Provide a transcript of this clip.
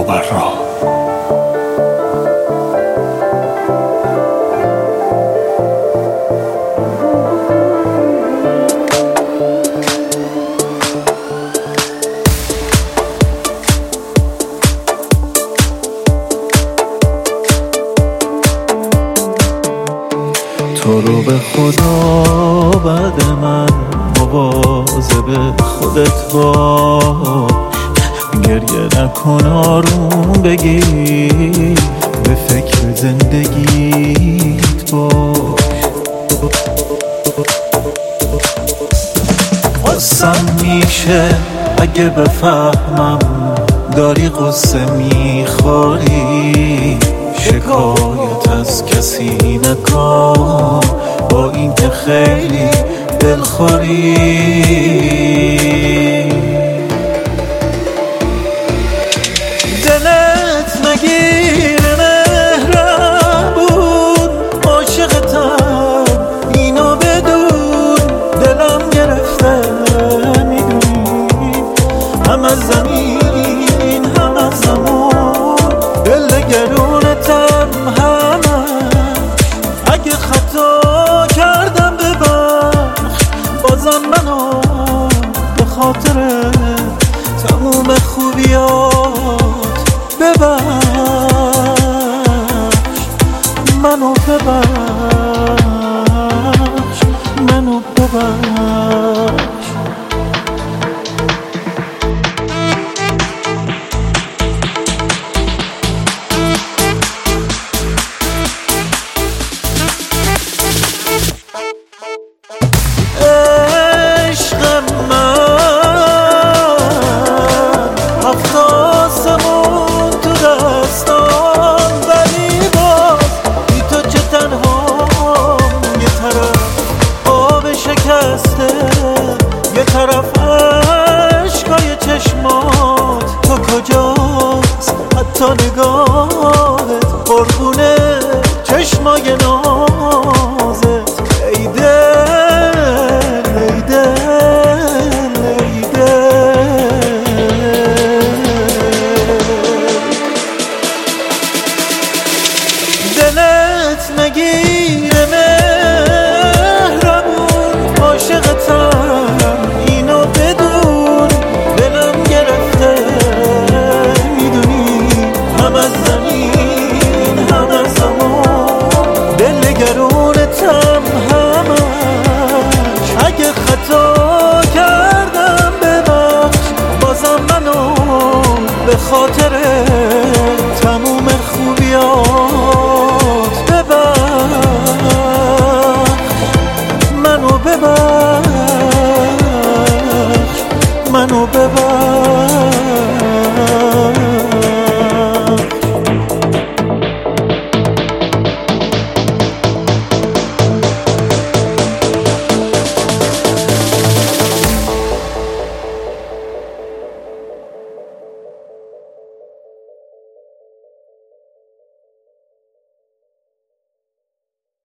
راه. تو رو به خدا بعد من مواظب خودت باش، گریه نکن آروم بگیر، به فکر زندگیت باش. قصم میشه اگه بفهمم داری قصه میخوری، شکایت از کسی نکن با این که خیلی دلخوری. دلت نگیره مهربون، عاشقتم اینو بدون، دلم گرفته میدونی، هم از زمین هم از زمان، دل گرونتم همش، اگه خطا کردم ببخش، بازم منو به خاطر تموم خوبیات ببخش، منو ببخش، منو ببخش. یه طرف عشقای چشمات، تو کجاست حتی نگاهت، قربونه چشمای نازت. ای دل ای دل ای دل، دلت نگیره مهربون، عاشقتم اینو بدون، دلم گرفته میدونی، هم از زمین هم از زمان، دل گرونتم همش، اگه خطا کردم ببخش، بازم منو به خاطر تموم خوبیات ببخش، منو ببخش، منو ببخش.